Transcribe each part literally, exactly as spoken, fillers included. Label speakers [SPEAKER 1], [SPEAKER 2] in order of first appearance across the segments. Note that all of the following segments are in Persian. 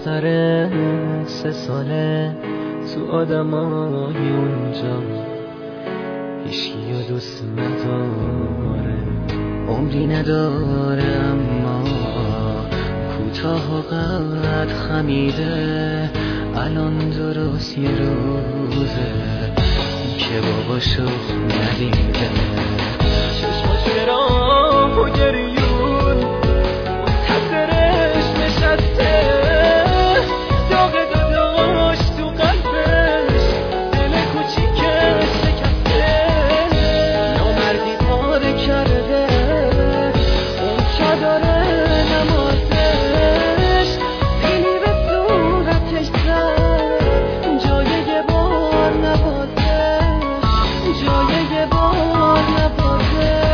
[SPEAKER 1] دختر سه ساله تو آدمای اونجا هیچکی و دوست نداره، عمری نداره اما کوتاه و قد خمیده. الان درست یه روزه که باباشو ندیده، چشماش به راه و گریون منتظرش نشسته، داغ داداش تو قلبش دل کوچیکش شکسته. نامردی کار کرده اون چادر نمازش سیلی به صورتش زد، جای یه بار نوازش، جای یه بار نوازش.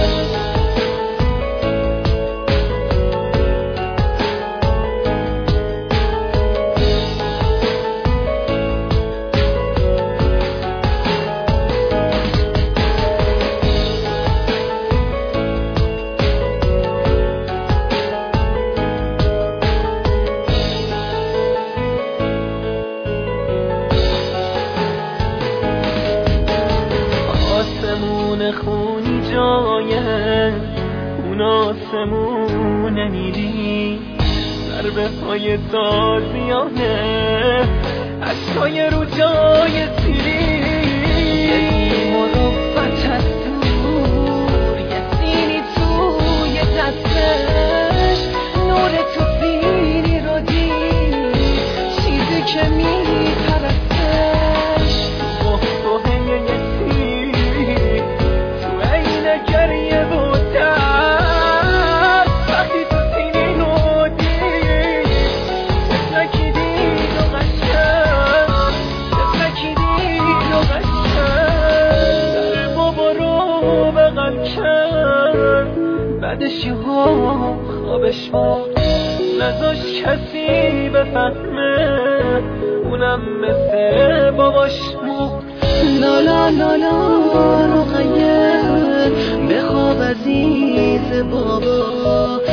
[SPEAKER 1] آسمون خونی جایه اون آسمون نمیری، ضربه های تازیانه عشقای رو جای تیری. یه مروفت از دور یه سینی توی دستش، نور تو سینی رو دید چیزی که میپرستش. بخبه یه گریه و درد وقتی تو سینه رو دید، تفلکی دید و قشنگ، تفلکی دید و قشنگ. در بابا رو بغل کرد، بعدش یه ها خوابش برد، نذاش کسی بفهمه اونم مثل باباش مرد. لالا لالا رقیه بخواب عزیز بابا،